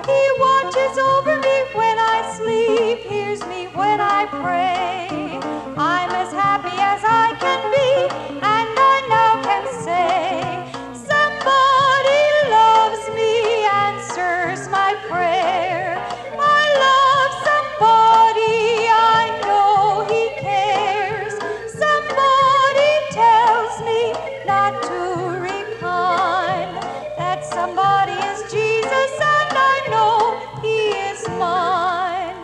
He watches over me when I sleep, hears me when I pray. I'm as happy as I can be, and I now can say, somebody loves me, answers my prayer. I love somebody, I know he cares. Somebody tells me not to repine. That somebody is Jesus, and I know he is mine.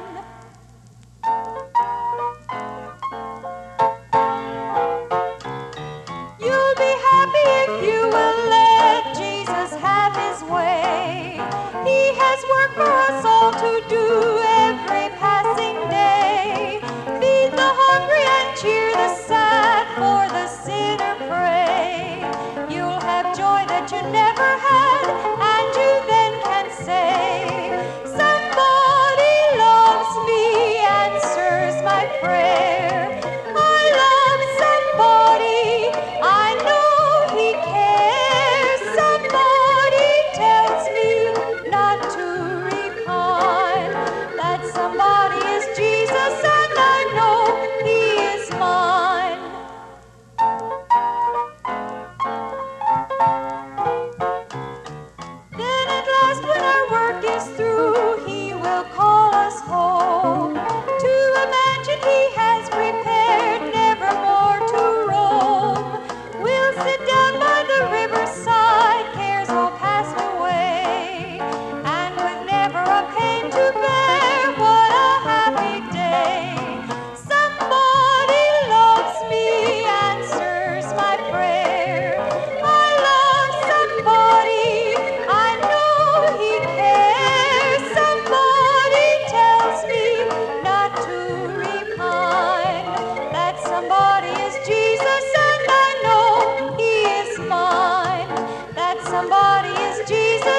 You'll be happy if you will let Jesus have his way. He has work for us all to do every passing day. Feed the hungry and cheer the sad, for the sinner pray. You'll have joy that you never had, and you then can say, somebody loves me, answers my prayer. I love somebody, I know he cares. Somebody tells me not to repine. That somebody is Jesus, and I know he is mine. Then at last, when our work is through, he will call us home to a mansion he has prepared, never more to roam. We'll sit down by the riverside, cares all passed away, and with never a pain to bear, what a happy day. Somebody loves me, answers my prayer. I love somebody, I know he cares. Somebody tells me not to repine. That somebody is Jesus, and I know he is mine. That somebody is Jesus.